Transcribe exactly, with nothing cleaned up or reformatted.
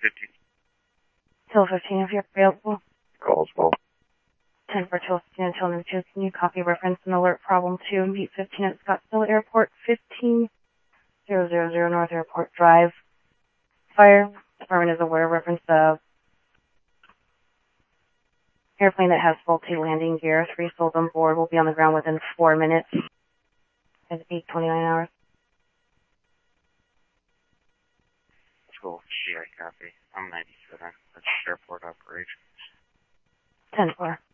fifteen. Till fifteen if you're available. Calls full. ten for till fifteen until noon two. Can you copy reference and alert problem two and beat fifteen at Scottsdale Airport, fifteen thousand North Airport Drive. Fire department is aware. Reference the airplane that has faulty landing gear. Three souls on board will be on the ground within four minutes. It's eight twenty-nine hours. School. Yeah, copy. I'm ninety-seven. That's airport operations. ten four.